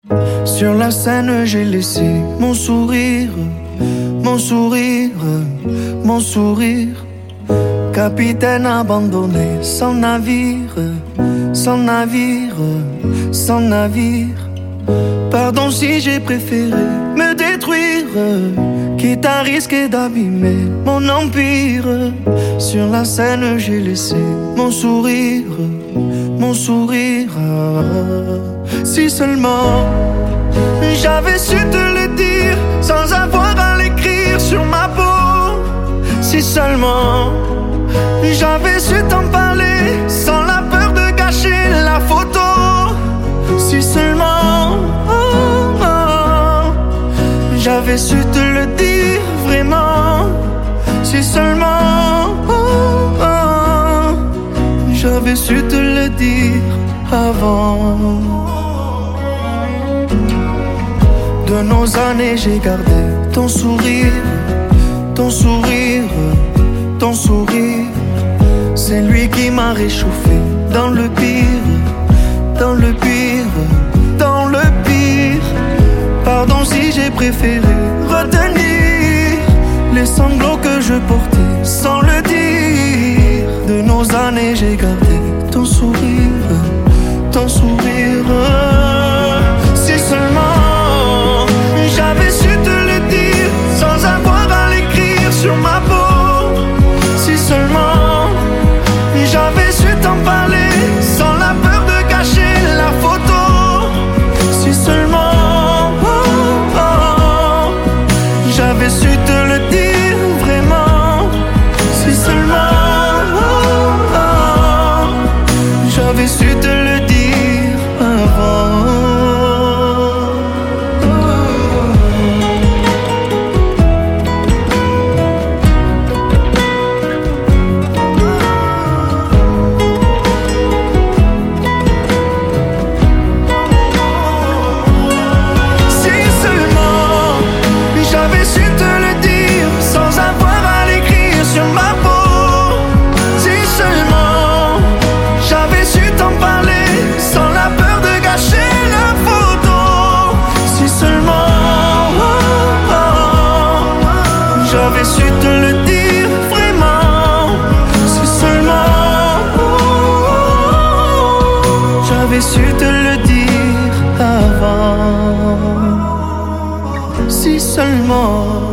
Sur la scène, j'ai laissé mon sourire, mon sourire, mon sourire. Capitaine abandonné, sans navire, sans navire, sans navire. Pardon si j'ai préféré me détruire, quitte à risquer d'abîmer mon empire. Sur la scène, j'ai laissé mon sourire, mon sourire. Si seulement j'avais su te le dire sans avoir à l'écrire sur ma peau. Si seulement j'avais su t'en parler sans la peur de gâcher la photo. Si seulement j'avais su te le dire vraiment. Si seulement j'avais su te le dire avant. De nos années j'ai gardé ton sourire, ton sourire, ton sourire. C'est lui qui m'a réchauffé dans le pire, dans le pire, dans le pire. Pardon si j'ai préféré retenir les sanglots que je portais sans le dire. De nos années j'ai gardé ton sourire, ton sourire. Si seulement j'avais su te le dire sans avoir à l'écrire sur ma peau. Si seulement j'avais su t'en parler sans la peur de gâcher la photo. Si seulement j'avais su te le dire vraiment. Si seulement j'avais su te le dire avant. J'avais su te le dire vraiment. Si seulement j'avais su te le dire avant. Si seulement